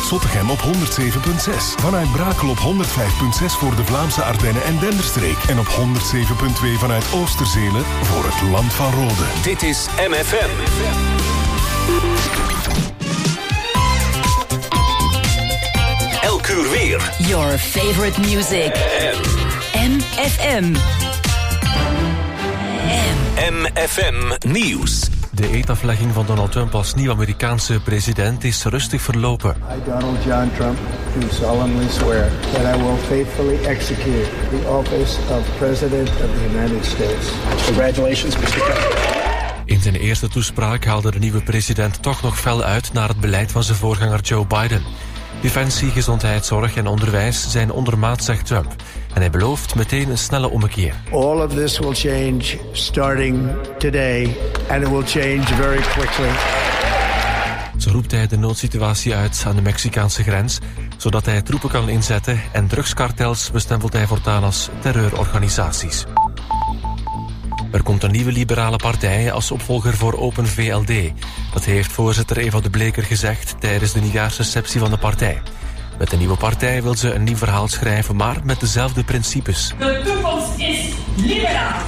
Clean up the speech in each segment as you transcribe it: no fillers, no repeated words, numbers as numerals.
Zottegem op 107.6. Vanuit Brakel op 105.6 voor de Vlaamse Ardennen en Denderstreek. En op 107.2 vanuit Oosterzele voor het Land van Rode. Dit is MFM. Elk uur weer. Your favorite music. MFM. MFM Nieuws. De eetaflegging van Donald Trump als nieuw Amerikaanse president is rustig verlopen. I, Donald John Trump, do solemnly swear that I will faithfully execute the office of President of the United States. Congratulations, Mr. Trump. In zijn eerste toespraak haalde de nieuwe president toch nog fel uit naar het beleid van zijn voorganger Joe Biden. Defensie, gezondheidszorg en onderwijs zijn ondermaat, zegt Trump. En hij belooft meteen een snelle ommekeer. All of this will change starting today, and it will change very quickly. Zo roept hij de noodsituatie uit aan de Mexicaanse grens, zodat hij troepen kan inzetten, en drugskartels bestempelt hij voortaan als terreurorganisaties. Er komt een nieuwe liberale partij als opvolger voor Open VLD. Dat heeft voorzitter Eva de Bleker gezegd tijdens de nieuwjaarsreceptie van de partij. Met de nieuwe partij wil ze een nieuw verhaal schrijven, maar met dezelfde principes. De toekomst is liberaal.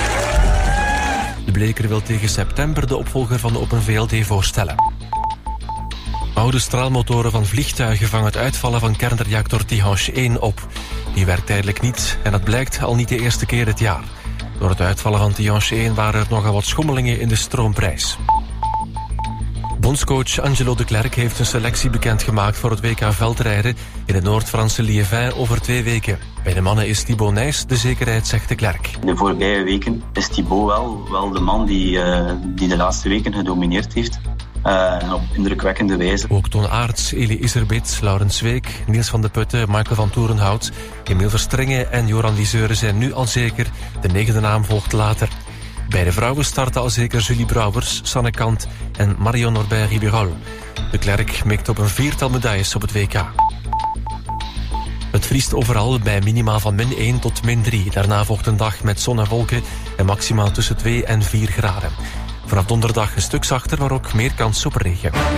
De Bleker wil tegen september de opvolger van de Open VLD voorstellen. Oude straalmotoren van vliegtuigen vangen het uitvallen van kernreactor Tihange 1 op. Die werkt tijdelijk niet en dat blijkt al niet de eerste keer dit jaar. Door het uitvallen van Tihange 1 waren er nogal wat schommelingen in de stroomprijs. Bondscoach Angelo de Klerk heeft zijn selectie bekendgemaakt voor het WK veldrijden in het Noord-Franse Liévin over 2 weken. Bij de mannen is Thibaut Nys de zekerheid, zegt de Klerk. De voorbije weken is Thibaut wel de man die de laatste weken gedomineerd heeft. Op indrukwekkende wijze. Ook Toon Aerts, Elie Iserbyt, Laurens Week, Niels van de Putten, Michael van Toerenhout, Emiel Verstrengen en Joran Liseure zijn nu al zeker. De 9e naam volgt later. Bij de vrouwen starten al zeker Julie Brouwers, Sanne Kant en Marion Norbert-Ribérol. De Klerk mikt op een 4-tal medailles op het WK. Het vriest overal bij minima van -1 tot -3. Daarna volgt een dag met zon en wolken en maximaal tussen 2 en 4 graden. Vanaf donderdag een stuk zachter, maar ook meer kans op regen. Ladies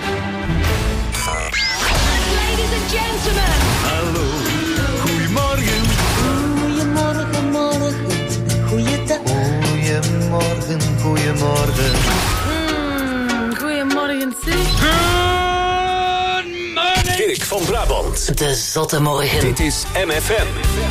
and gentlemen. Hallo, goedemorgen. Goedemorgen, morgen, goeiedag. Goedemorgen, goedemorgen. Goedemorgen, zeg. Good morning. Dirk van Brabant. De Zotte Morgen. Dit is MFM.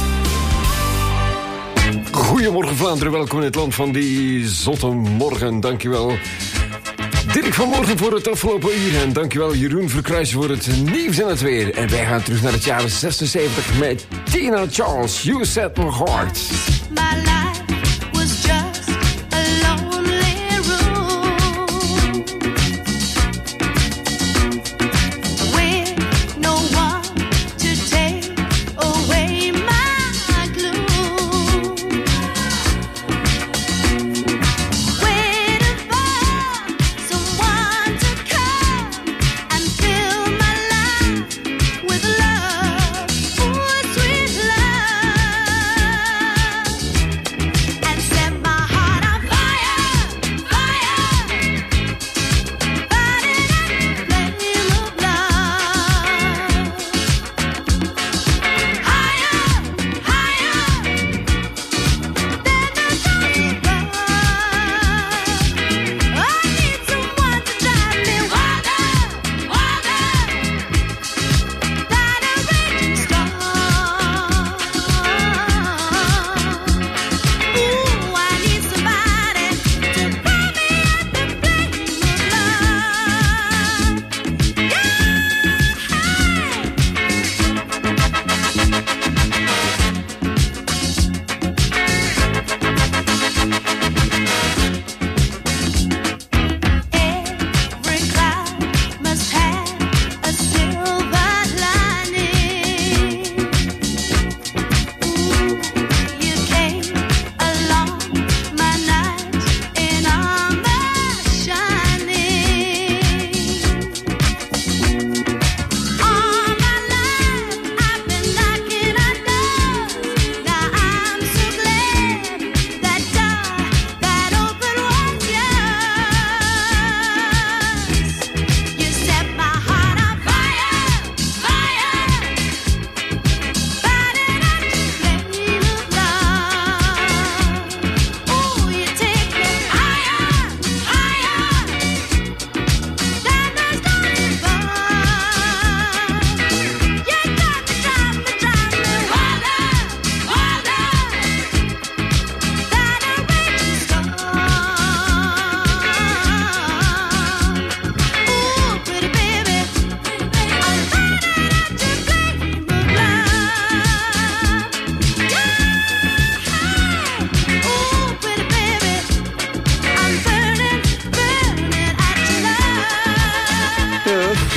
Goedemorgen Vlaanderen, welkom in het land van die zotte morgen. Dankjewel Dirk van Morgen voor het afgelopen uur. En dankjewel Jeroen Verkruijs voor het nieuws en het weer. En wij gaan terug naar het jaar 76 met Tina Charles, You Set My Heart. My life was just a lonely room with no one to take away my gloom. Waiting for someone to come and fill my life with love, oh sweet love.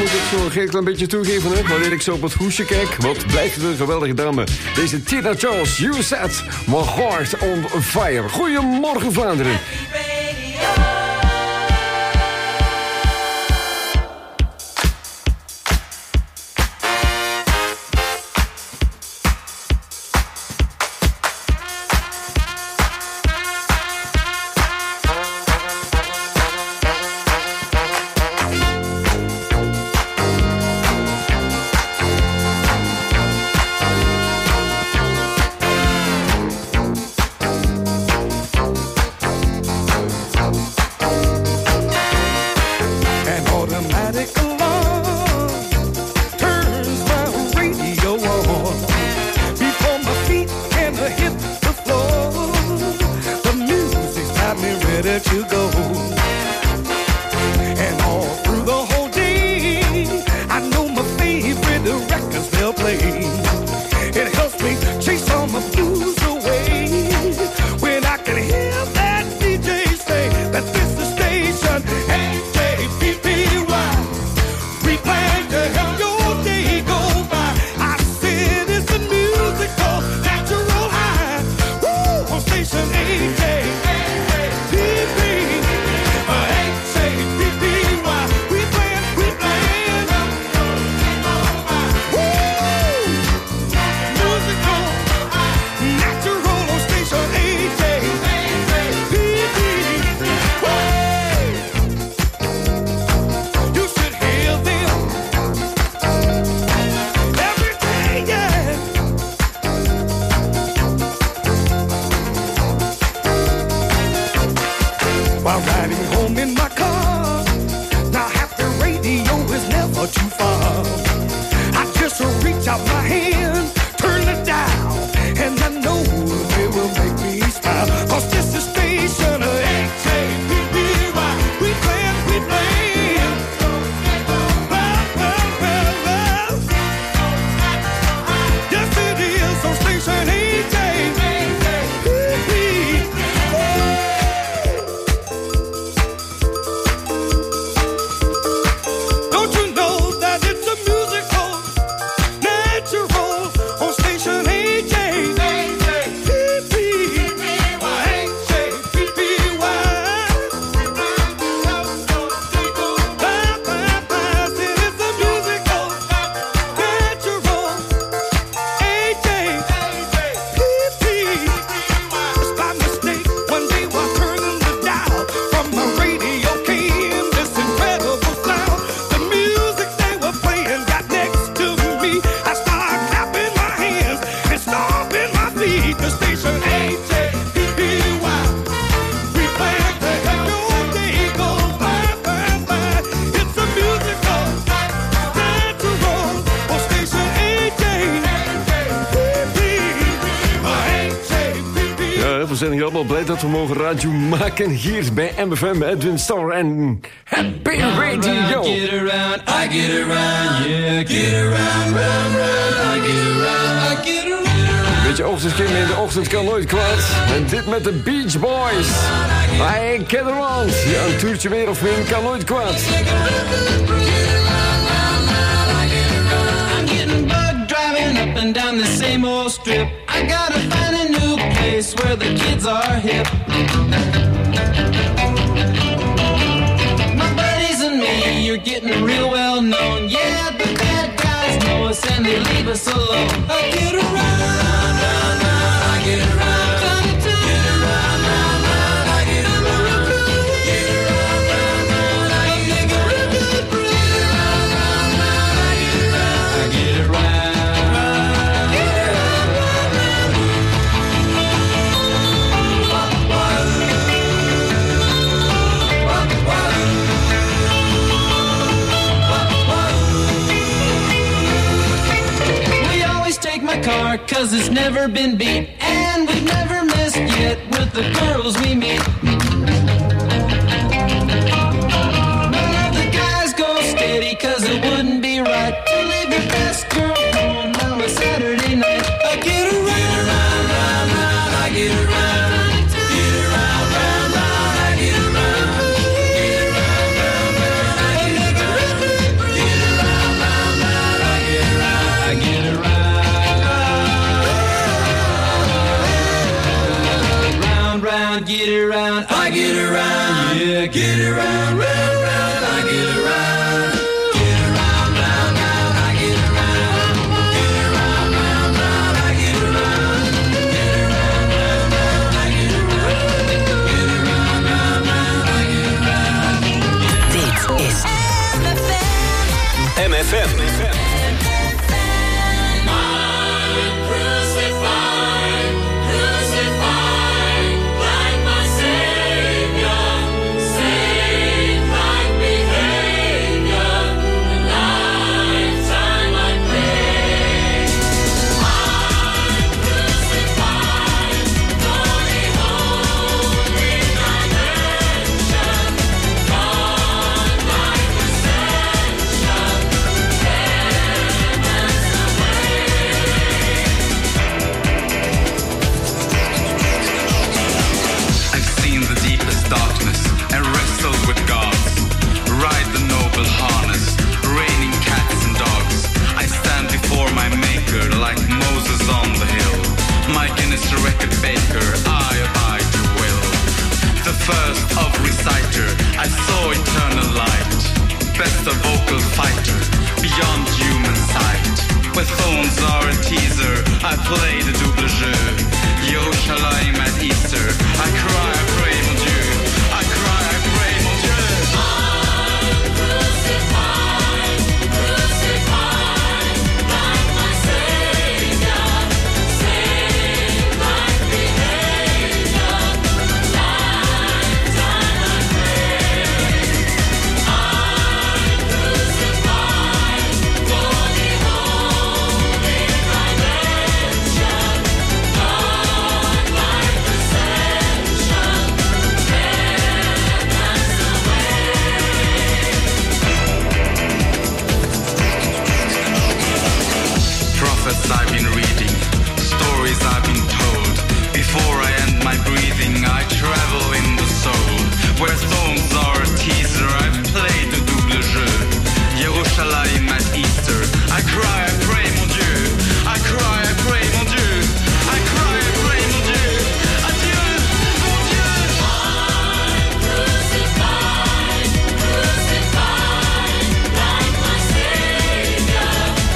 moet ik zo een heel klein beetje toegeven, hè? Wanneer ik zo op het hoesje kijk, wat blijft het een geweldige dame. Deze Tina Charles, You Set My Heart on Fire. Goedemorgen, Vlaanderen. We zijn allemaal blij dat we mogen radio maken hier bij MFM, Edwin Starr en Happy Radio. I get around, yeah, get around, round, round, I get around, I get around. Beetje ochtendskinderen in de ochtend kan nooit kwaad. En dit met de Beach Boys. I get around. Ja, een toertje meer of min kan nooit kwaad. Up and down the same old strip. I gotta find a new place where the kids are hip. My buddies and me, you're getting real well known. Yeah, the bad guys know us and they leave us alone. I get around, round, round, I get around. Get around, round, round, I get around. Get around, round, round, I get around. Get around, round, round, I get around. I get around. Car, 'cause it's never been beat, and we've never missed yet with the girls we meet. None of the guys go steady, 'cause it wouldn't be right to leave your best girl home on a Saturday night. I get around, round, round, round, I get around. Get around, round, round, I get around. Get around, round, round, I get around. Get around. MFM. First of reciter, I saw eternal light. Best of vocal fighter, beyond human sight. Where phones are a teaser, I play the double jeu. Yerushalayim at Easter, I cry, I pray, mon Dieu. I cry, I pray, mon Dieu. I'm crucified, crucified, like my Savior, saved like behavior. I've been reading, stories I've been told. Before I end my breathing, I travel in the soul. Where thorns are a teaser, I play the double jeu. Yerushalayim at Easter, I cry, I pray, mon Dieu. I cry, I pray, mon Dieu. I cry, I pray, mon Dieu. Adieu, mon Dieu. I'm crucified, crucified, like my Savior.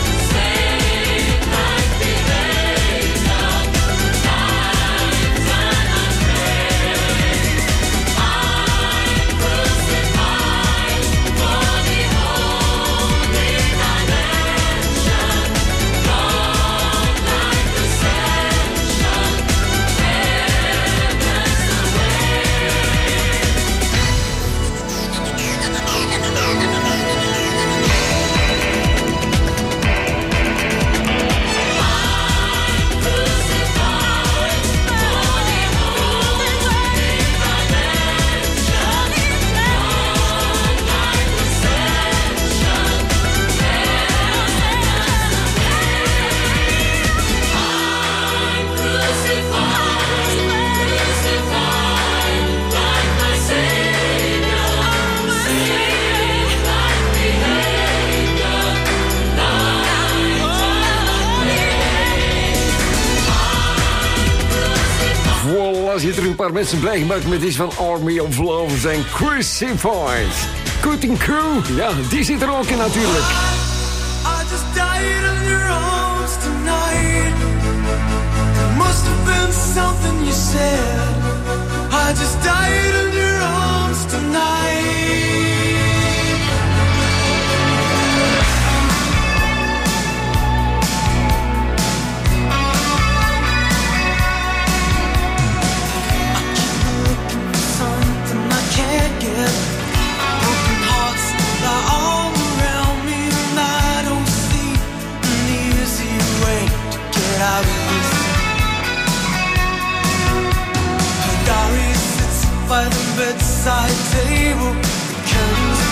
Zit er een paar mensen blij gemaakt met iets van Army of Love en Crucified. Cutting Crew, ja, die zit er ook in natuurlijk. I just died in your arms tonight. It must have been something you said. I just died in your arms tonight. Broken hearts lie all around me, and I don't see an easy way to get out of this. Her diary sits by the bedside table, the curtains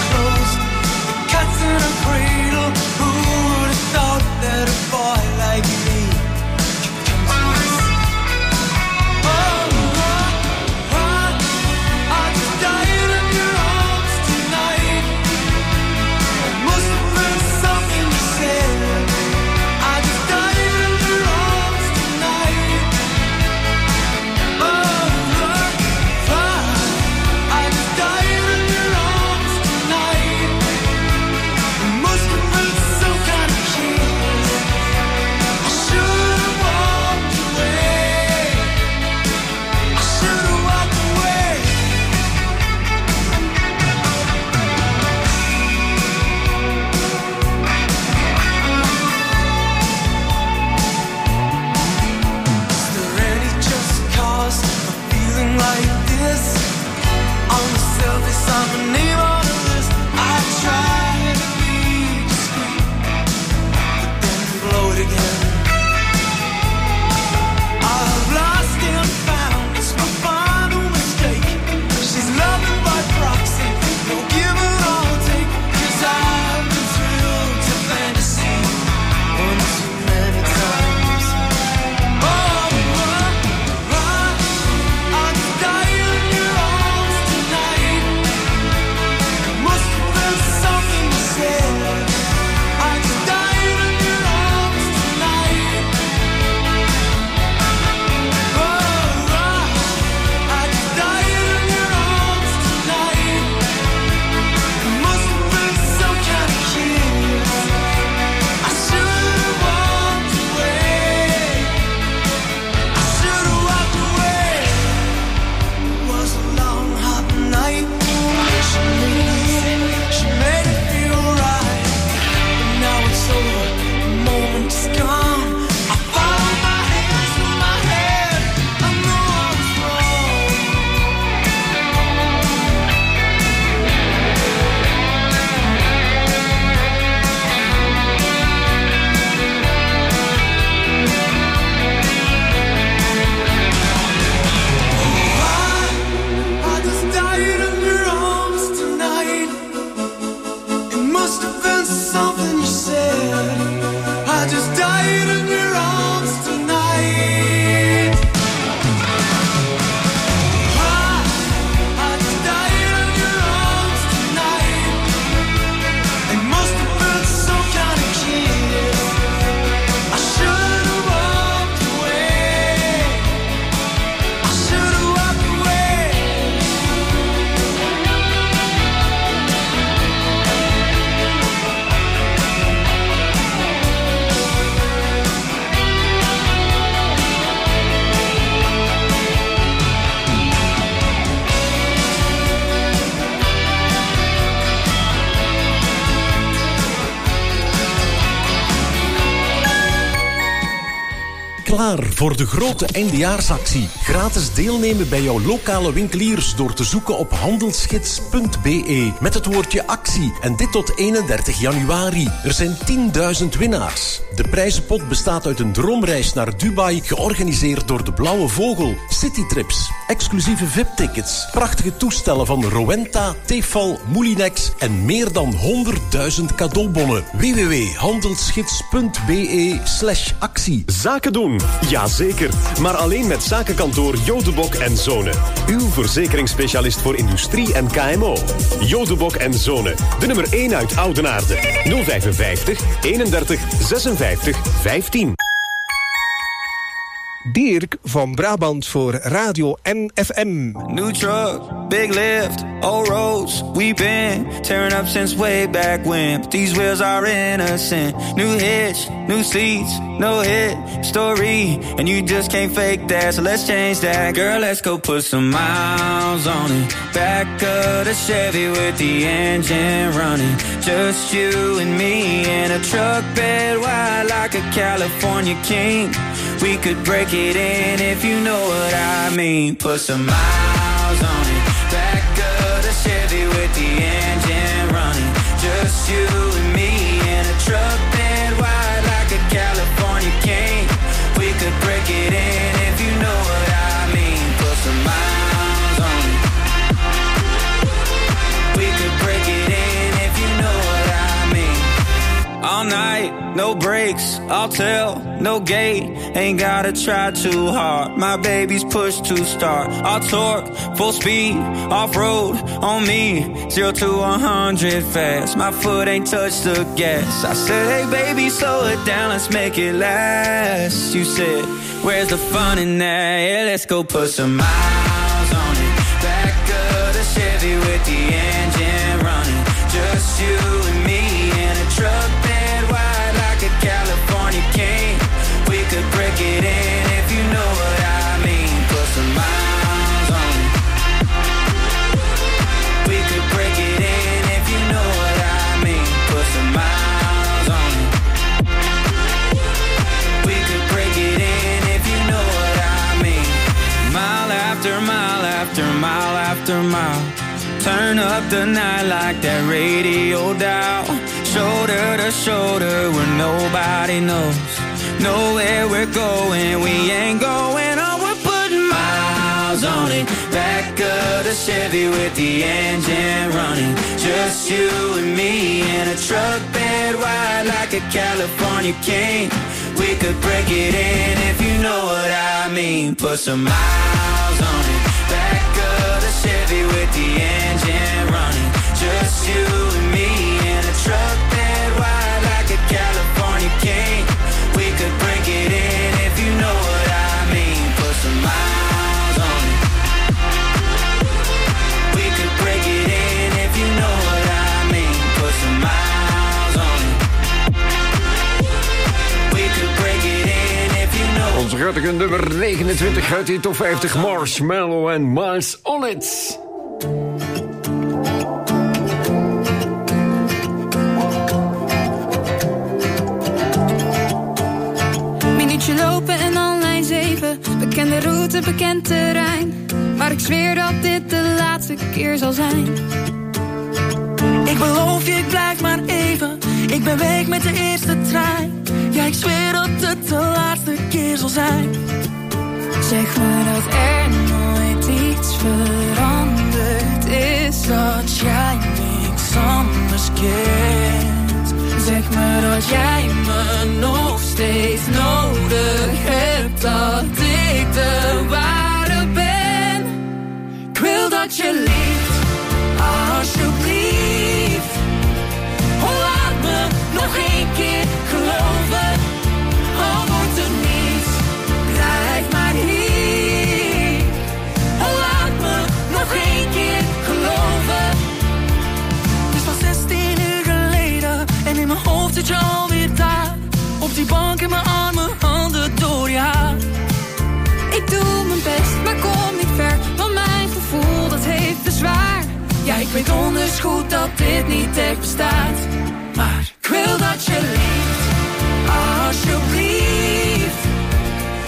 Klaar voor de grote eindejaarsactie. Gratis deelnemen bij jouw lokale winkeliers door te zoeken op handelsgids.be met het woordje actie. En dit tot 31 januari. Er zijn 10.000 winnaars. De prijzenpot bestaat uit een droomreis naar Dubai, georganiseerd door de Blauwe Vogel. Citytrips, exclusieve VIP-tickets, prachtige toestellen van Rowenta, Tefal, Moulinex en meer dan 100.000 cadeaubonnen. www.handelsgids.be/actie. Zaken doen, jazeker. Maar alleen met zakenkantoor Jodebok en Zonen. Uw verzekeringsspecialist voor industrie en KMO. Jodebok en Zonen. De nummer 1 uit Oudenaarde. 055 31 56 15. Dirk van Brabant voor Radio MFM. New truck, big lift, old roads. We've been tearing up since way back when. But these wheels are innocent. New hitch, new seats, no hit story. And you just can't fake that, so let's change that. Girl, let's go put some miles on it. Back of the Chevy with the engine running. Just you and me in a truck bed wide like a California king. We could break it in if you know what I mean. Put some miles on it. Back of the Chevy with the engine running. Just you and me in a truck bed wide like a California king. We could break it in if you know what I mean. Put some miles on it. We could break it in if you know what I mean. All night, no breaks, I'll tell, no gate. Ain't gotta try too hard, my baby's push to start. I'll torque, full speed, off-road, on me. 0 to 100 fast, my foot ain't touched the gas. I said, hey baby, slow it down, let's make it last. You said, where's the fun in that? Yeah, let's go put some miles on it. Back of the Chevy with the engine running. Just you and me in a truck bed wide like a California king. We could break it in if you know what I mean. Put some miles on it. We could break it in if you know what I mean. Put some miles on it. We could break it in if you know what I mean. Mile after mile after mile after mile. Turn up the night like that radio dial. Shoulder to shoulder where nobody knows. Know where we're going, we ain't going on. We're putting miles on it. Back of the Chevy with the engine running. Just you and me in a truck bed wide like a California king. We could break it in if you know what I mean. Put some miles on it. Back of the Chevy with the engine running. Just you and me in a truck bed wide like a California king. We could break it in if you know what I mean. Put some miles on it. We could break it in if you know what I mean. Put some miles on it. We could break it in if you know. Onze grote nummer 29 uit die top 50. Marshmallow en Miles on It. Minuutje lopen en dan lijn 7. Bekende route, bekend terrein. Maar ik zweer dat dit de laatste keer zal zijn. Ik beloof je, ik blijf maar even. Ik ben weg met de eerste trein. Ja, ik zweer dat het de laatste keer zal zijn. Zeg me dat er nooit iets veranderd is. Dat jij niks anders kent. Zeg me dat jij me nog steeds nodig hebt. Dat ik de ware ben. Ik wil dat je lief, alsjeblieft. Laat me nog één keer geloven. Al wordt het niets, blijf maar hier. Laat me nog één keer geloven. Het is al 16 uur geleden en in mijn hoofd zit je alweer daar. Op die bank in mijn armen, handen door je haar. Ik doe mijn best, maar kom niet ver. Want mijn gevoel, dat heeft bezwaar. Ja, ik weet donders goed dat dit niet echt bestaat. Maar ik wil dat je lief, alsjeblieft.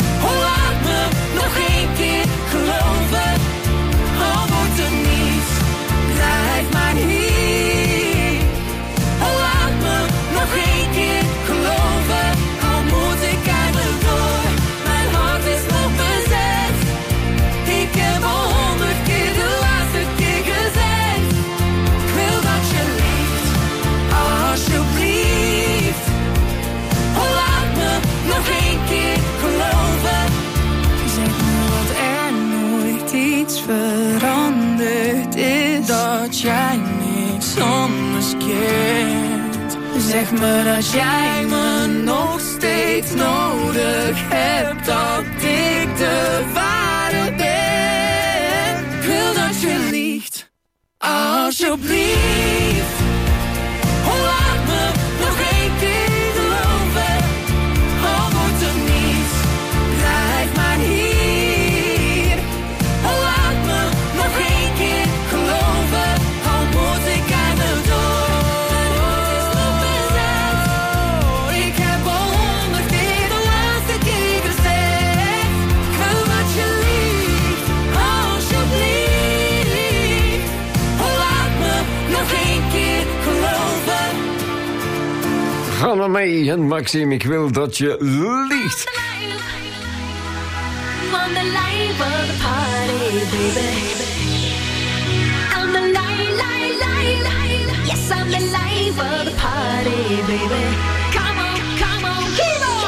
Zeg me als jij me nog steeds nodig hebt, dat ik de ware ben. Ik wil dat je liegt, alsjeblieft. Oh, laat me nog één keer geloven. Al wordt er niets, blijf maar hier. Oh, laat me nog één keer geloven. Al moet ik aan de dood. Ik heb al 100 keer de laatste keer gezegd. Ik wil dat je liegt, alsjeblieft. Oh, laat me nog één keer geloven. Ga naar mij en Maxime, ik wil dat je liegt. I'm the life of the party, baby. I'm the life. Yes, I'm the life of the party, baby. Come on, keep on.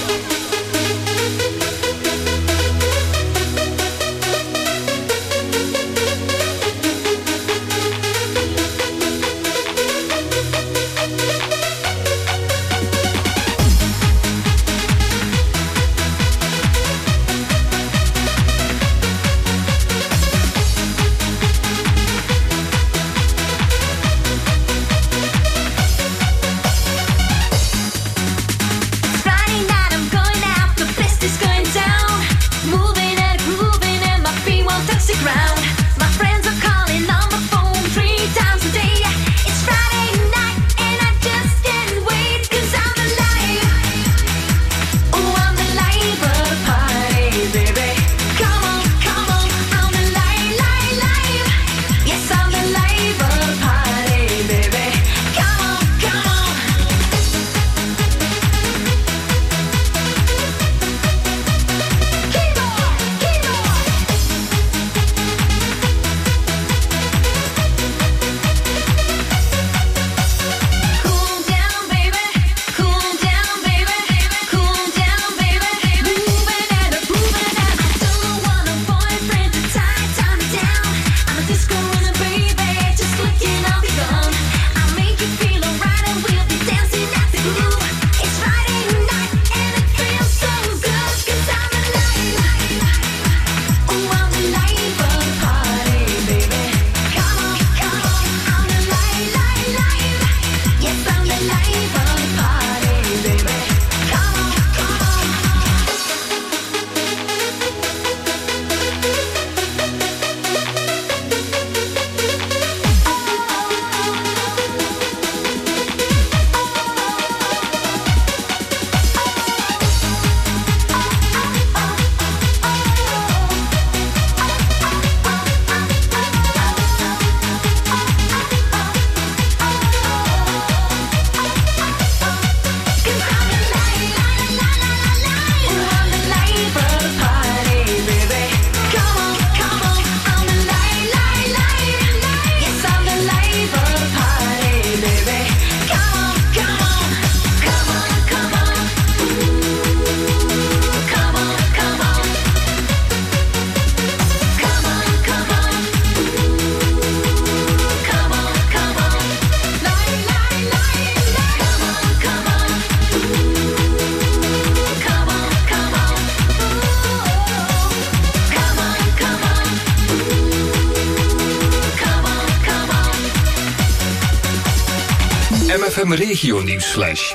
MFM Regio Nieuwsflash.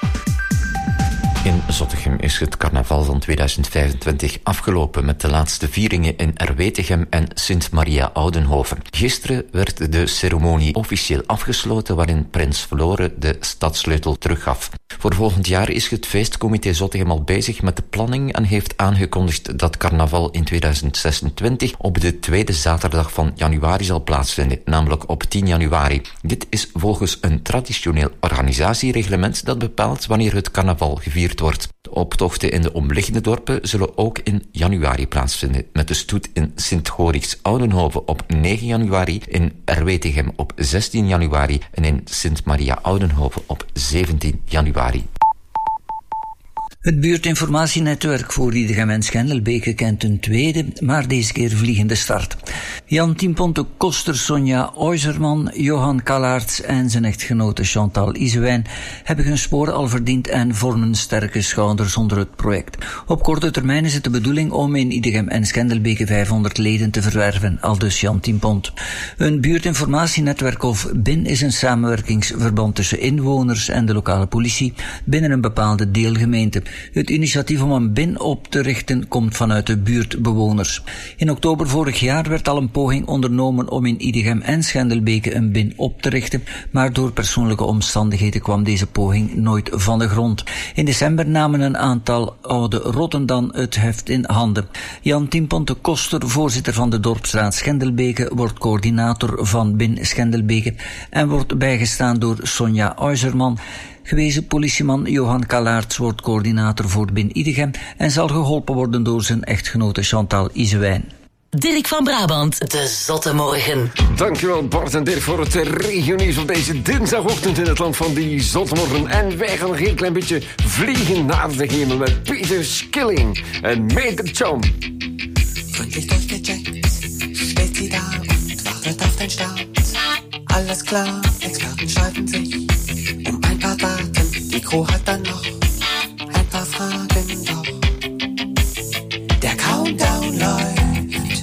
In Zottegem is het carnaval van 2025 afgelopen met de laatste vieringen in Erwetegem en Sint-Maria-Oudenhoven. Gisteren werd de ceremonie officieel afgesloten waarin Prins Floren de stadssleutel teruggaf. Voor volgend jaar is het feestcomité Zottegem al bezig met de planning en heeft aangekondigd dat carnaval in 2026 op de tweede zaterdag van januari zal plaatsvinden, namelijk op 10 januari. Dit is volgens een traditioneel organisatiereglement dat bepaalt wanneer het carnaval gevierd wordt. De optochten in de omliggende dorpen zullen ook in januari plaatsvinden, met de stoet in Sint-Gorichts-Oudenhoven op 9 januari, in Erwetegem op 16 januari en in Sint-Maria-Oudenhoven op 17 januari. Het buurtinformatienetwerk voor Idegem en Schendelbeke kent een tweede, maar deze keer vliegende start. Jan Tiemponte Koster, Sonja Oiserman, Johan Kalaerts en zijn echtgenote Chantal Isewijn hebben hun sporen al verdiend en vormen sterke schouders onder het project. Op korte termijn is het de bedoeling om in Idegem en Schendelbeke 500 leden te verwerven, aldus Jan Tiempont. Een buurtinformatienetwerk of BIN is een samenwerkingsverband tussen inwoners en de lokale politie binnen een bepaalde deelgemeente. Het initiatief om een BIN op te richten komt vanuit de buurtbewoners. In oktober vorig jaar werd al een poging ondernomen om in Idegem en Schendelbeke een BIN op te richten, maar door persoonlijke omstandigheden kwam deze poging nooit van de grond. In december namen een aantal oude rotten dan het heft in handen. Jan Tiemponte Koster, voorzitter van de Dorpsraad Schendelbeke, wordt coördinator van BIN Schendelbeke en wordt bijgestaan door Sonja Oiserman. Gewezen politieman Johan Kalaerts wordt coördinator voor BIN Idegem en zal geholpen worden door zijn echtgenote Chantal Isewijn. Dirk van Brabant, de Zotte Morgen. Dankjewel Bart en Dirk voor het regionieuws op deze dinsdagochtend in het land van die Zotte Morgen. En wij gaan nog een klein beetje vliegen naar de hemel met Peter Skilling en Meter Chom. Gründlich durchgecheckt, steht sie da und wartet auf den Start. Alles klar, Experten streiten sich ein paar Daten, die Crew hat dann noch ein paar Fragen, doch der Countdown läuft.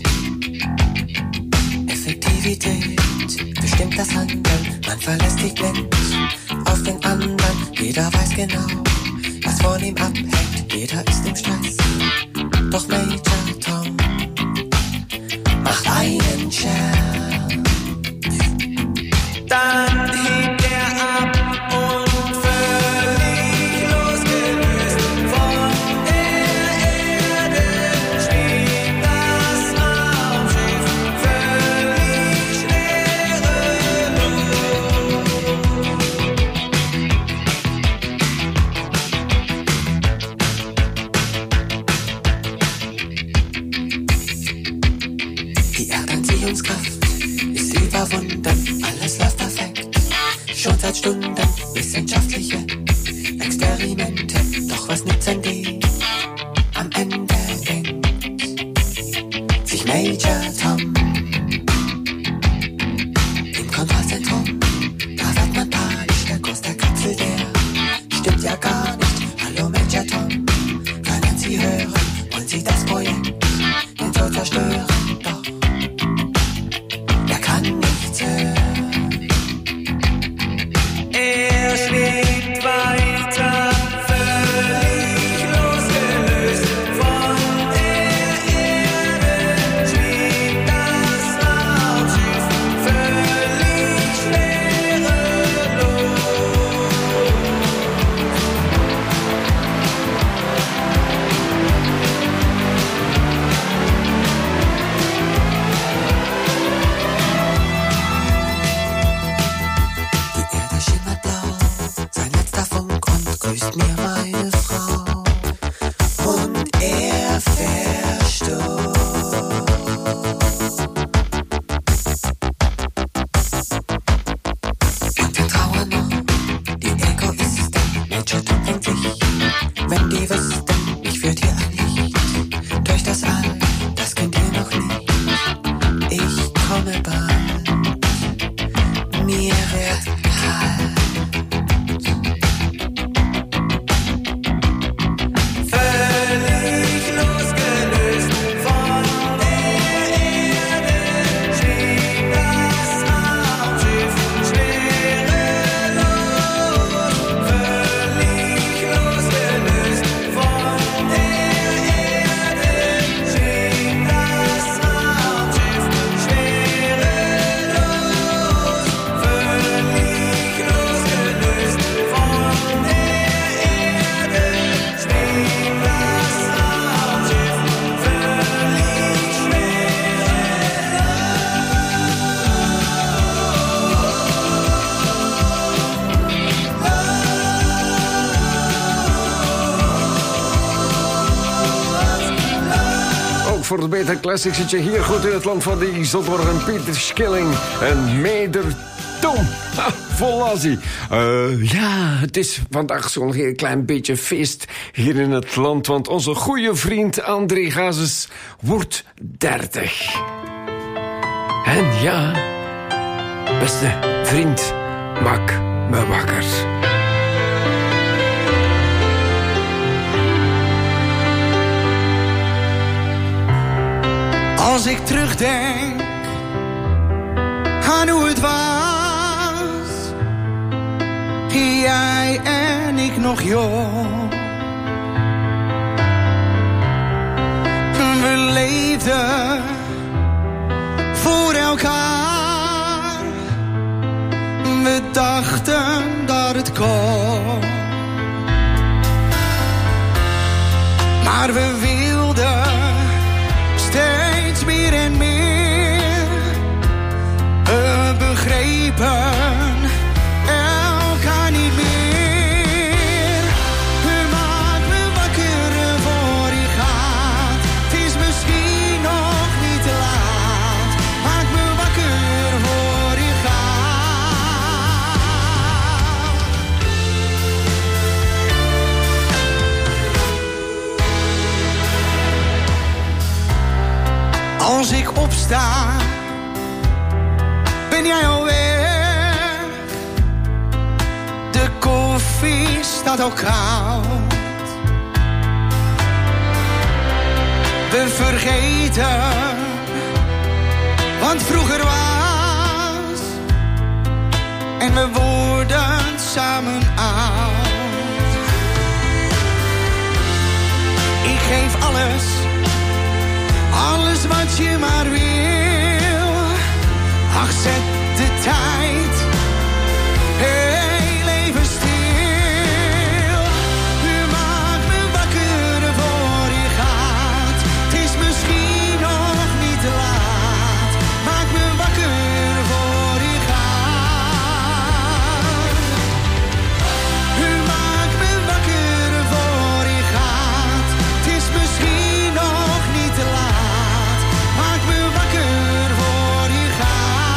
Effektivität bestimmt das Handeln, man verlässt sich blind auf den anderen. Jeder weiß genau, was von ihm abhängt, jeder ist im Stress. Doch Major Tom macht einen Scherz, dann hebt er ab. Ist überwunden, alles läuft perfekt. Schon seit Stunden wissenschaftliche Experimente. Doch was nützen die? Am Ende denkt sich Major Tom im Kontrollzentrum. Da wird man panisch, der Kurs der Kapsel, der stimmt ja gar nicht. Hallo Major Tom, können Sie hören? Wollen Sie das Projekt den Tod zerstören? Er schwebt weiter, völlig losgelöst von der Erde, schwebt das Raumschiff völlig schwerelos. Grüßt mir meine Frau und er verstirbt. Und wir trauern noch, die Egoisten, Major Tom denkt sich, wenn die wüssten, mich führt hier ein Licht durch das All, das könnt ihr noch nicht. Ich komme bald, mir wird kalt. Voor de Beta Classic zit je hier goed in het land van die Zotmorgen. Peter Skilling en Meter Tom. Ha, vol Azie. Ja, het is vandaag zo'n heel klein beetje feest hier in het land, want onze goede vriend André Hazes wordt 30. En ja, beste vriend, maak me wakker. Als ik terugdenk aan hoe het was, jij en ik nog jong. We leefden voor elkaar, we dachten dat het kon. Maar we wilden steeds meer en meer. We begrepen elkaar niet meer. Maak me wakker voor je gaat. Het is misschien nog niet te laat. Maak me wakker voor je gaat. Als ik opsta, ben jij al weg. De koffie staat al koud. We vergeten wat vroeger was. En we worden samen oud. Ik geef alles, alles wat je maar wil. Ach, zet de tijd heel even stil. Maak me wakker voor je gaat. Het is misschien nog niet te laat. Maak me wakker voor je gaat. Maak me wakker voor je gaat. Het is misschien nog niet te laat. Maak me wakker voor je gaat.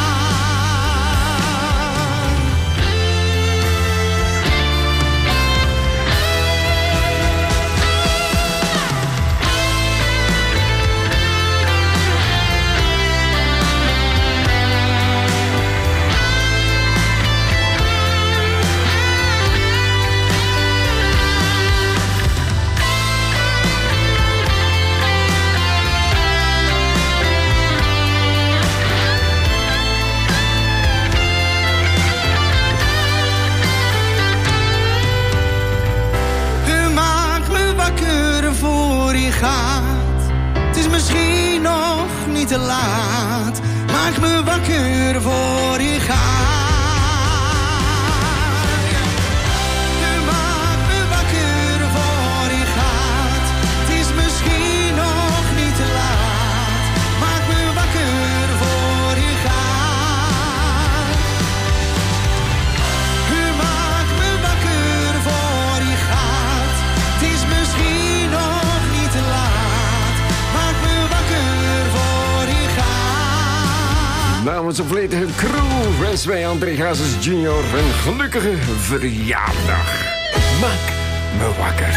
Maak me wakker voor je gaat. Het is misschien nog niet te laat. Maak me wakker voor je gaat. Maak me wakker voor je gaat. Het is misschien nog niet te laat. Maak me wakker voor je gaat. Maak me wakker voor je gaat. Het is misschien nog niet te laat. Maak me wakker voor je gaat. Namens de volledige crew wensen wij André Hazes Jr. een gelukkige verjaardag. Maak me wakker.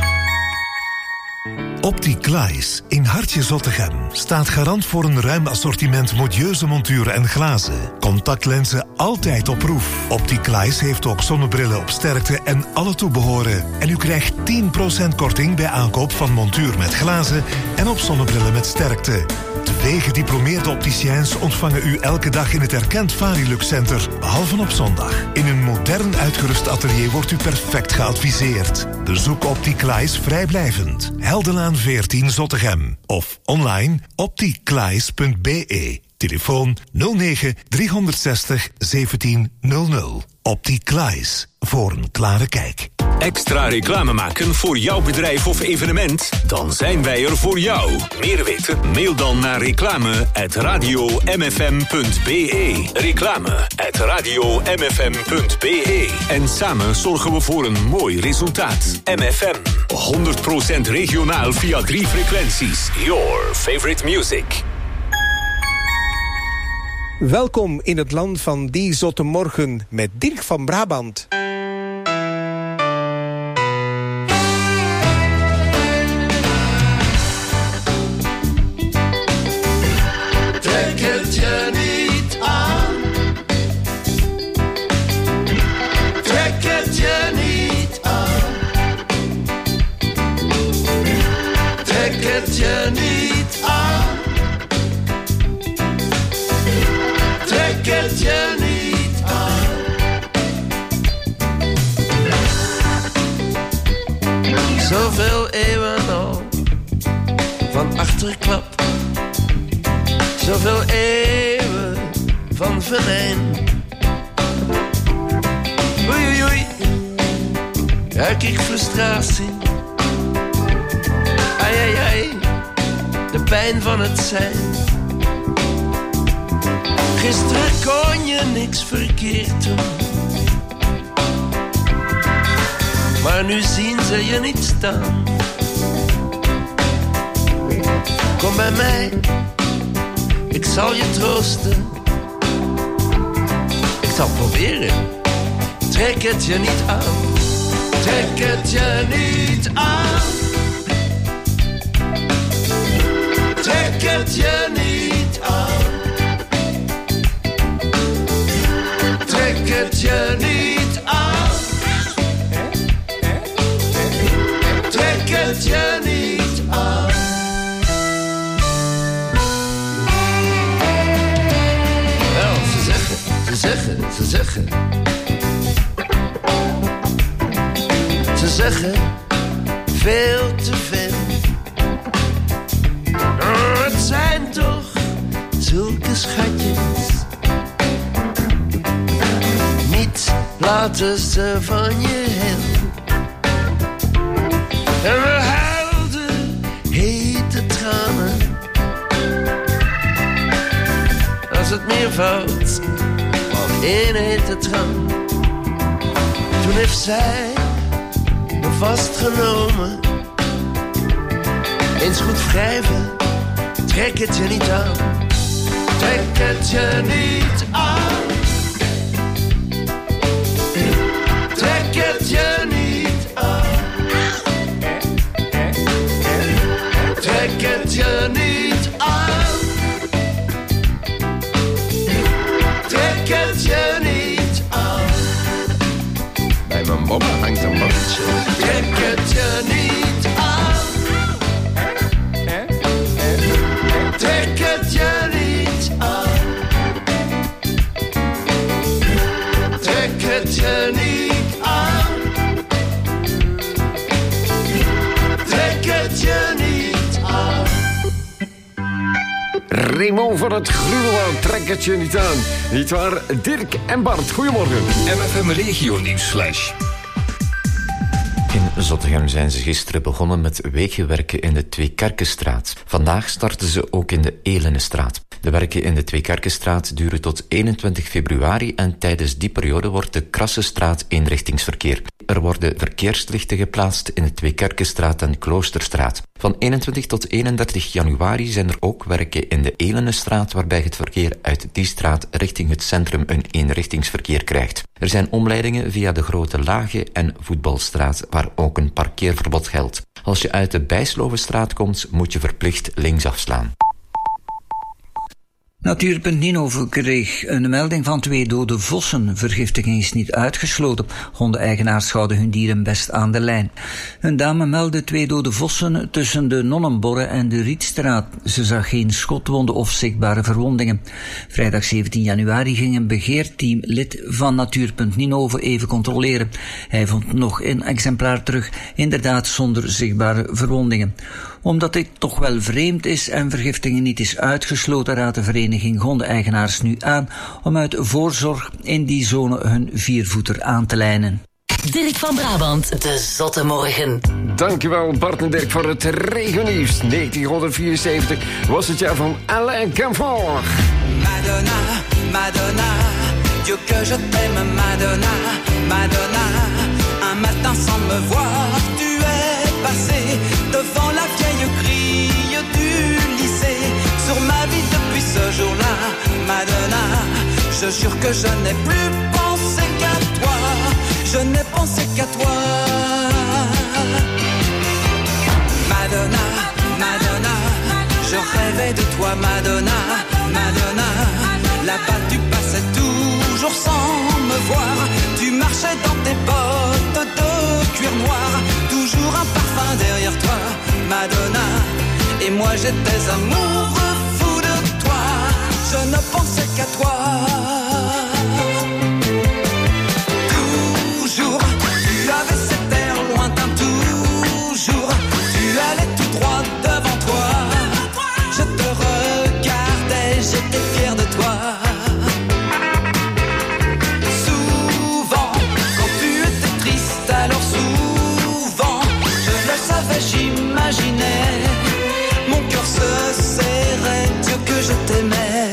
Opticlies in Hartje Zottegem staat garant voor een ruim assortiment modieuze monturen en glazen. Contactlenzen altijd op proef. Opticlies heeft ook zonnebrillen op sterkte en alle toebehoren. En u krijgt 10% korting bij aankoop van montuur met glazen en op zonnebrillen met sterkte. 2 gediplomeerde opticiens ontvangen u elke dag in het erkend Varilux Center, behalve op zondag. In een modern uitgerust atelier wordt u perfect geadviseerd. Bezoek Opticlies vrijblijvend. Heldenlaan 14 Zottegem. Of online opticlies.be. Telefoon 09 360 1700. Opticlies. Voor een klare kijk. Extra reclame maken voor jouw bedrijf of evenement? Dan zijn wij er voor jou. Meer weten? Mail dan naar reclame@radiomfm.be. Reclame@radiomfm.be. En samen zorgen we voor een mooi resultaat. MFM. 100% regionaal via 3 frequenties. Your favorite music. Welkom in het land van die zotte morgen met Dirk van Brabant. Trek het je niet aan. Trek het je niet aan. Trek het je niet aan. Trek het je niet aan. Zoveel eeuwen al van achterklap. Zoveel eeuwen van venijn. Oei oei oei, ruik ik frustratie. Ai ai ai, de pijn van het zijn. Gisteren kon je niks verkeerd doen, maar nu zien ze je niet staan. Kom bij mij, ik zal je troosten. Ik zal proberen. Trek het je niet aan. Trek het je niet aan. Trek het je niet aan. Trek het je niet aan. Trek het je niet aan. Wel, ze zeggen. Ze zeggen veel te veel. Oh, het zijn toch zulke schatjes. Niet laten ze van je heel. En we huilden hete tranen. Als het meervoud van één hete traan. Toen heeft zij me vastgenomen. Eens goed wrijven, trek het je niet aan. Trek het je niet aan. Trek het je niet aan. Trek het je niet aan. Trek het je niet aan. Bij mijn mama hangt een bandje. Trek het je niet aan. Trek het je niet aan. Trek het je niet aan. Trek het je niet aan. Raymond van het Groenland, trek het je niet aan. Niet waar? Dirk en Bart, goedemorgen. MFM Regio Nieuwsflash. In Zottegem zijn ze gisteren begonnen met wegenwerken in de Tweekerkenstraat. Vandaag starten ze ook in de Elenenstraat. De werken in de Tweekerkenstraat duren tot 21 februari en tijdens die periode wordt de Krassenstraat eenrichtingsverkeer. Er worden verkeerslichten geplaatst in de Tweekerkenstraat en Kloosterstraat. Van 21 tot 31 januari zijn er ook werken in de Elenenstraat, waarbij het verkeer uit die straat richting het centrum een eenrichtingsverkeer krijgt. Er zijn omleidingen via de Grote Lage en Voetbalstraat, waar ook een parkeerverbod geldt. Als je uit de Bijslovenstraat komt, moet je verplicht linksaf slaan. Natuur.Ninove kreeg een melding van 2 dode vossen. Vergiftiging is niet uitgesloten. Hondeneigenaars houden hun dieren best aan de lijn. Een dame meldde 2 dode vossen tussen de Nonnenborre en de Rietstraat. Ze zag geen schotwonden of zichtbare verwondingen. Vrijdag 17 januari ging een begeerteam lid van Natuur.Ninove even controleren. Hij vond nog een exemplaar terug, inderdaad zonder zichtbare verwondingen. Omdat dit toch wel vreemd is en vergiftiging niet is uitgesloten, raadt de vereniging hondeneigenaars nu aan om uit voorzorg in die zone hun viervoeter aan te lijnen. Dirk van Brabant, de zotte morgen. Dankjewel Bart en Dirk voor het regionieuws. 1974 was het jaar van Alain Camfort. Madonna, Madonna, Dieu que je t'aime, Madonna, Madonna. Un matin sans me voir, tu es passé devant la vieille grille du lycée. Sur ma vie depuis ce jour-là, Madonna. Je jure que je n'ai plus pensé qu'à toi. Je n'ai pensé qu'à toi. Madonna, Madonna, je rêvais de toi, Madonna, Madonna. Là-bas tu passais toujours sans me voir. Tu marchais dans tes bottes de cuir noir. Toujours un parfum derrière toi, Madonna. Et moi j'étais amoureux fou de toi. Je ne pensais qu'à toi. Toujours, tu avais cet air lointain. Toujours, tu allais tout droit devant toi. Je te regardais, j'étais fier de toi. Souvent, quand tu étais triste, alors souvent, je le savais, j'imaginais. Mon cœur se serrait, Dieu que je t'aimais.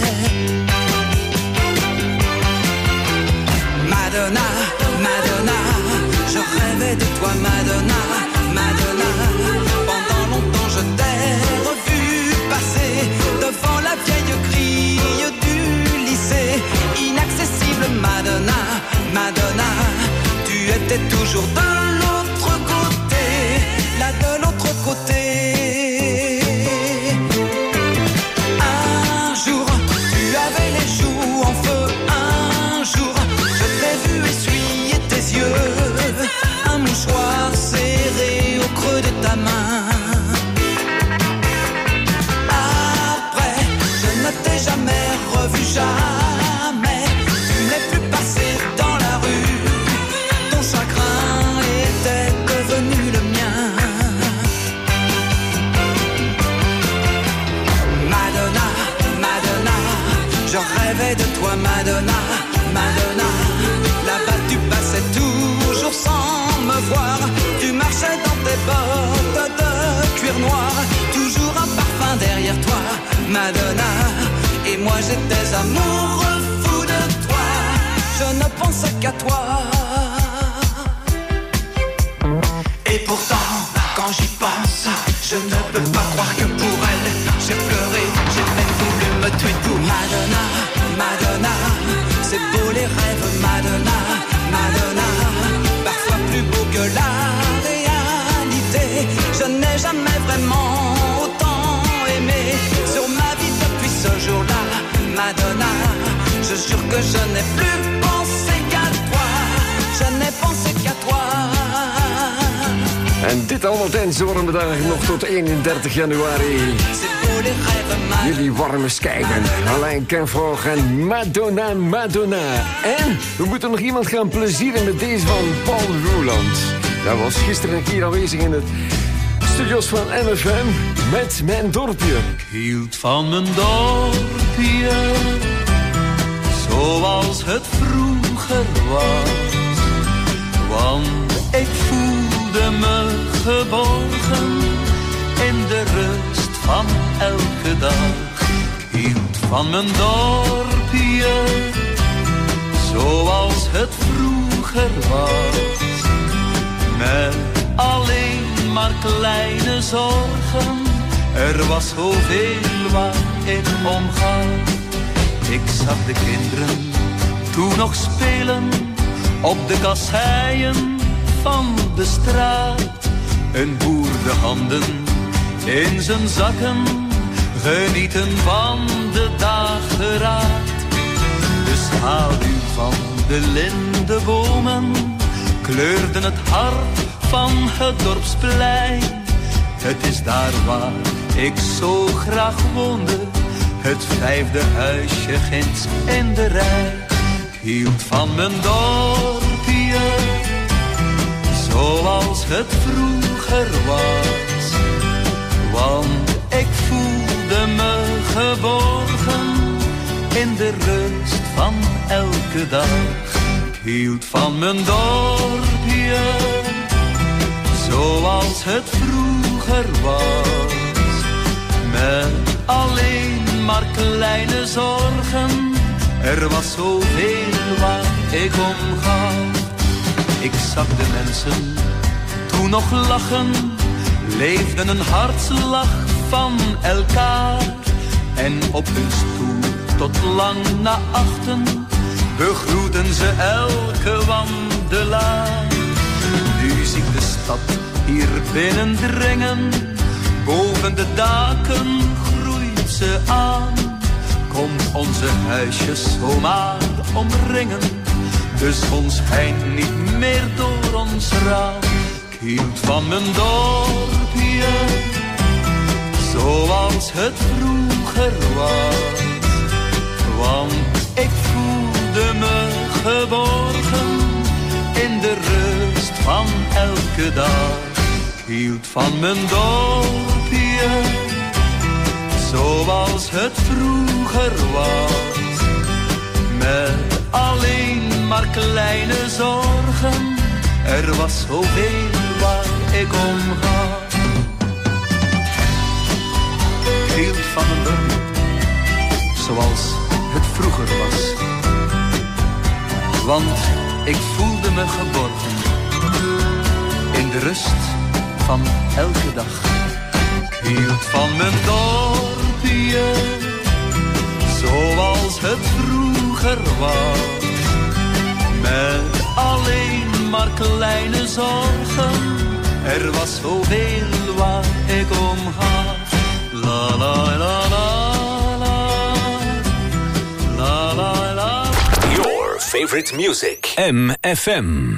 Madonna, Madonna, je rêvais de toi, Madonna, Madonna. Pendant longtemps je t'ai revu passer devant la vieille grille du lycée. Inaccessible, Madonna, Madonna. Tu étais toujours de l'autre côté, là de l'autre côté. Un jour, tu avais les joues en feu. Un jour, je t'ai vu essuyer tes yeux. Un mouchoir serré au creux de ta main. Après, je ne t'ai jamais revu, jamais. Tu n'es plus passé dans la rue. Ton chagrin était devenu le mien. Madonna, Madonna, je rêvais de toi, Madonna, Madonna. Là-bas tu passais toujours sans me voir. Tu marchais dans tes bottes de cuir noir. Toujours un parfum derrière toi, Madonna. Et moi j'étais amoureux fou de toi. Je ne pensais qu'à toi. Et pourtant, quand j'y pense, je ne peux pas croire que pour elle, j'ai pleuré, j'ai même voulu me tuer pour Madonna, Madonna. C'est beau les rêves, Madonna, Madonna. Parfois plus beau que la réalité. Je n'ai jamais vraiment autant aimé sur ma vie depuis ce jour-là, Madonna. Je jure que je n'ai plus pensé qu'à toi. Je n'ai pensé qu'à toi. En dit allemaal tijdens de warme dagen nog tot 31 januari. Jullie warme kijken. Alain Kenvoog en Madonna, Madonna. En we moeten nog iemand gaan plezieren met deze van Paul Roeland. Dat was gisteren hier aanwezig in het studios van MFM met Mijn Dorpje. Ik hield van mijn dorpje, zoals het vroeger was. Want ik voelde me geborgen in de rust van elke dag. Hield van mijn dorpje, zoals het vroeger was. Met alleen maar kleine zorgen, er was zoveel waar ik omgaat. Ik zag de kinderen toen nog spelen op de kasseien van de straat. Een boer de handen in zijn zakken, genieten van de dageraad. De schaduw van de lindebomen kleurden het hart van het dorpsplein. Het is daar waar ik zo graag woonde, het 5e huisje ginds in de rij. Ik hield van mijn dorpje, zoals het vroeger was. Want ik voelde me geborgen in de rust van elke dag. Ik hield van mijn dorpje, zoals het vroeger was. Met alleen maar kleine zorgen, er was zoveel waar ik om gaf. Ik zag de mensen toen nog lachen, leefden een hartslag van elkaar. En op hun stoel tot lang na achten begroeten ze elke wandelaar. Nu zie ik de stad hier binnendringen, boven de daken groeit ze aan. Komt onze huisjes zomaar omringen, de zon schijnt niet meer door ons raam. Ik hield van mijn dorpje, zoals het vroeger was. Want ik voelde me geborgen in de rust van elke dag. Ik hield van mijn dorpje, zoals het vroeger was. Met alleen maar kleine zorgen, er was zoveel waar ik om had. Ik hield van een dorpje, zoals het vroeger was. Want ik voelde me geborgen in de rust van elke dag. Ik hield van mijn dorpje, zoals het vroeger was. Met alleen maar kleine zorgen, er was zoveel waar ik om had. La la la la la la la. Your favorite music. MFM.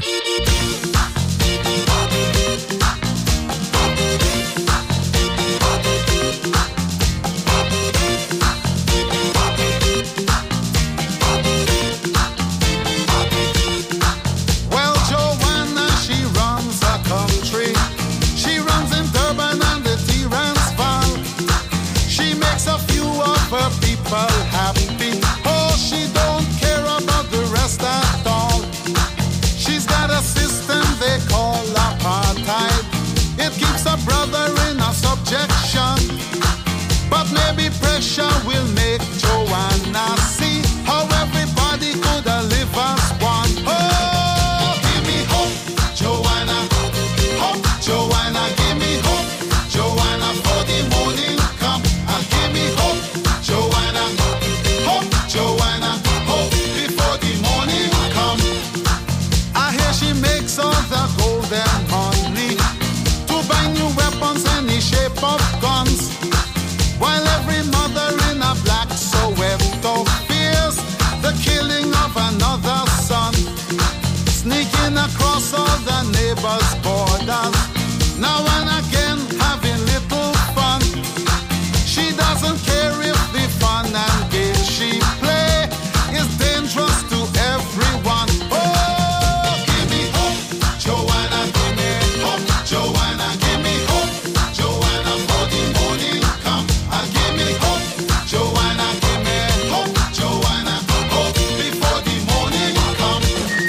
Happy. Oh, she don't care about the rest at all. She's got a system they call apartheid. It keeps a brother in a subjection. But maybe pressure will make Joanna see how everybody could live as one. Oh, give me hope, Joanna. Hope, Joanna, give me hope, Joanna, for the morning come. Give me hope, Joanna. Joanna, hope before the morning come. I hear she makes all the golden money to buy new weapons in the shape of guns, while every mother in a black Soweto fears the killing of another son, sneaking across all the neighbors' borders, now and again having little fun. She doesn't care if the fun and games she play is dangerous to everyone. Oh, give me hope, Joanna, give me hope, Joanna, give me hope, Joanna, for the morning come. Give me hope, Joanna, give me hope, Joanna, hope before the morning come.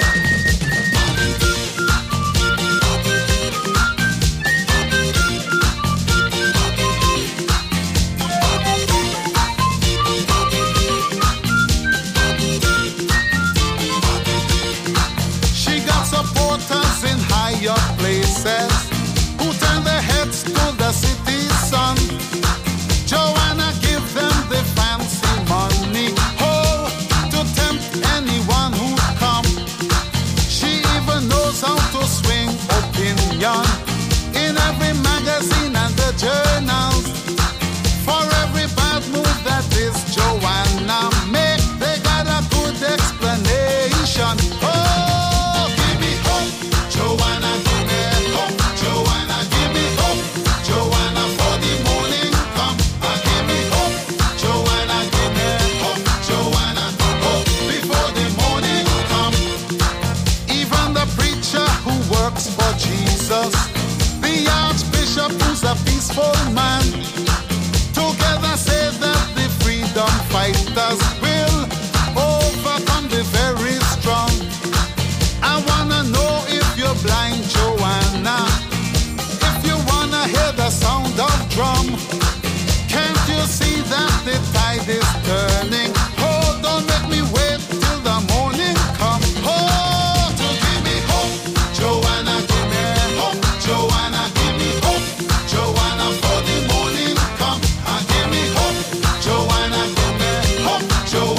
In higher places who turn their heads to the city sun. Joanna give them the fancy money, oh, to tempt anyone who come. She even knows how to swing opinion in every magazine and the journals. For every bad move that this Joanna make, they got a good explanation. Oh, give me hope, Joanna, give me hope, Joanna, give me hope, Joanna, for the morning come. Give me hope, Joanna, give me hope, Joanna, hope before the morning come. Even the preacher who works for Jesus, the archbishop who's a peaceful man, together say that the freedom fighters will overcome the very strong. I wanna know if you're blind, Joanna, if you wanna hear the sound of drum. Can't you see that the tide is turning? Oh, don't make me wait till the morning come. Oh, to give me hope, Joanna, give me hope, Joanna, give me hope, Joanna, for the morning come. Give me hope, Joanna, give me hope, Joanna.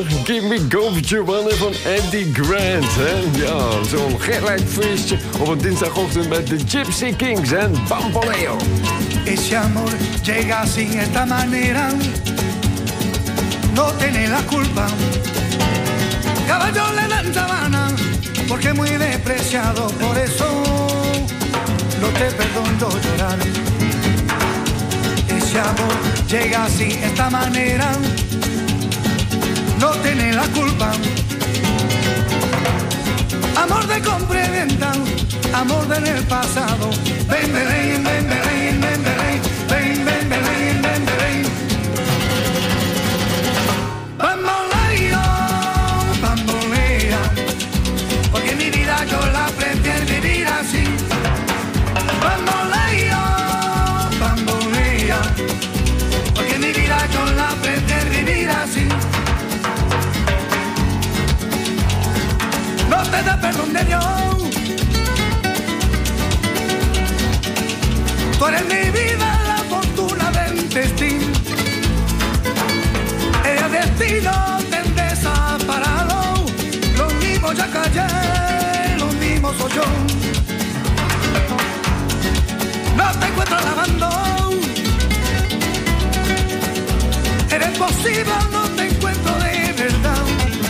Give Me Go Giovanna van Andy Grant. Hè? Ja, zo'n geluid feestje op een dinsdagochtend met de Gypsy Kings en Bamboleo. Ese amor llega sin esta manera, no tiene la culpa. Caballo le dan sabana, porque muy despreciado, por eso no te perdono llorar. Ese amor llega así, esta manera, no tiene la culpa. Amor de compra y venta, amor del pasado. Ven, ven, ven, ven, ven, ven, ven, ven, ven, ven, ven, ven. Bamboleo, bambolea, porque mi vida yo la prefiero vivir así. Bamboleo, bambolea, porque mi vida yo la prefiero vivir así. No te da perdón de Dios. Tú eres mi vida, la fortuna del destino. El destino te desaparado. Lo mismo ya callé, lo mismo soy yo. No te encuentro lavando. Eres posible, no te encuentro de verdad.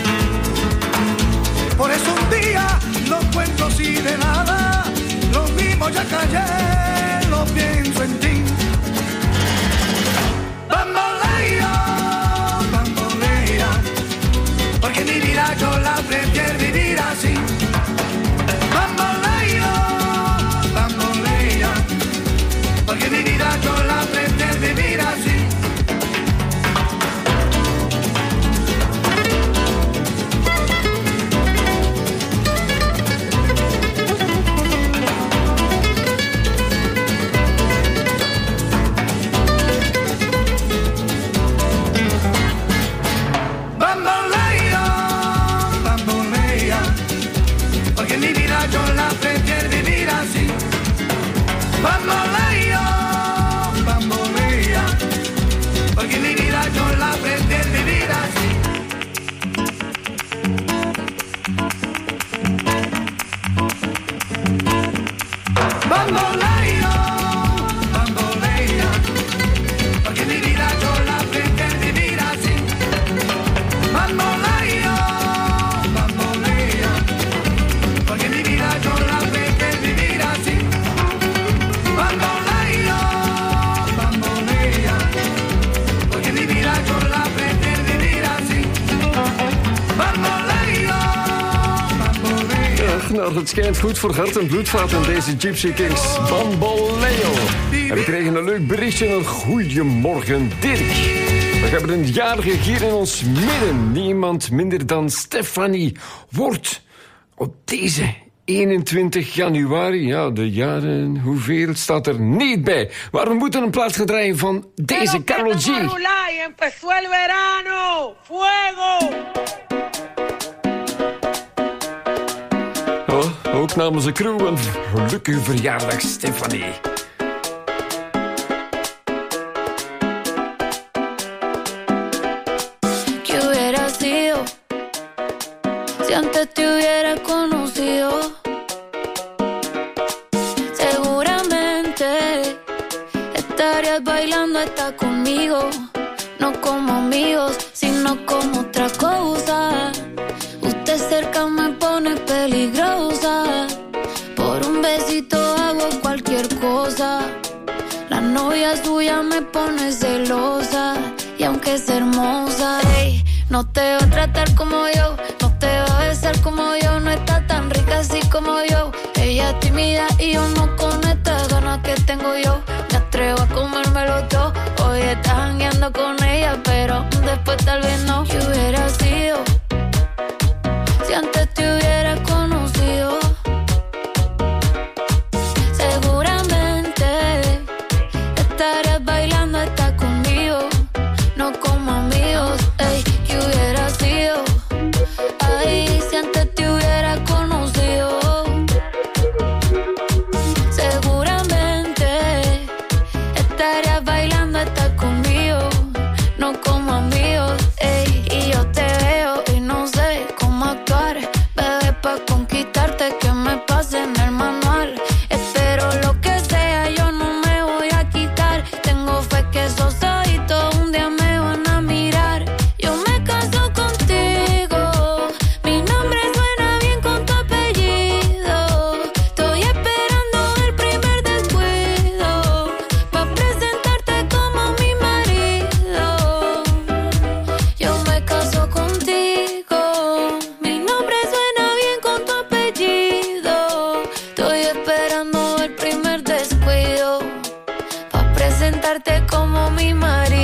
Por eso un día lo encuentro así de nada. Lo mismo ya callé, lo pienso en ti. Bambolea, bambolea, porque mi vida yo la prefiero vivir así. Bambolea, bambolea, porque mi vida yo la prefiero vivir así. Bambolea, bambolea, porque mi vida yo la prefiero vivir así. Bambolea, bambolea, porque mi vida yo la prefiero vivir así. Bambolea, bambolea, porque mi vida yo la prefiero vivir así. Bambolea, bambolea, porque mi vida yo la prefiero vivir así. Bambolea, bambolea. Ach, nou, het schijnt goed voor hart en bloedvaten, deze Gypsy Kings. Bamboleo. En we kregen een leuk berichtje. Een goeiemorgen, Dirk. We hebben een jarige hier in ons midden. Niemand minder dan Stefanie wordt op deze 21 januari, ja, de jaren, hoeveel staat er niet bij. Maar we moeten een plaats gaan draaien van deze Karol G. Empezó el verano, fuego. Oh, ook namens de crew een gelukkige verjaardag, Stefanie. ¿Qué hubiera sido si antes te hubiera conocido? Seguramente estarías bailando hasta conmigo, no como amigos, sino como otra cosa. Usted cerca me pone peligrosa, por un besito hago cualquier cosa. La novia suya me pone celosa, y aunque es hermosa, ey, no te va a tratar como yo, no te va a besar como yo, no está tan rica así como yo. Ella es tímida y yo no, con estas ganas que tengo yo me atrevo a comérmelo todo. Hoy estás jangueando con ella, pero después tal vez no. ¿Qué hubiera sido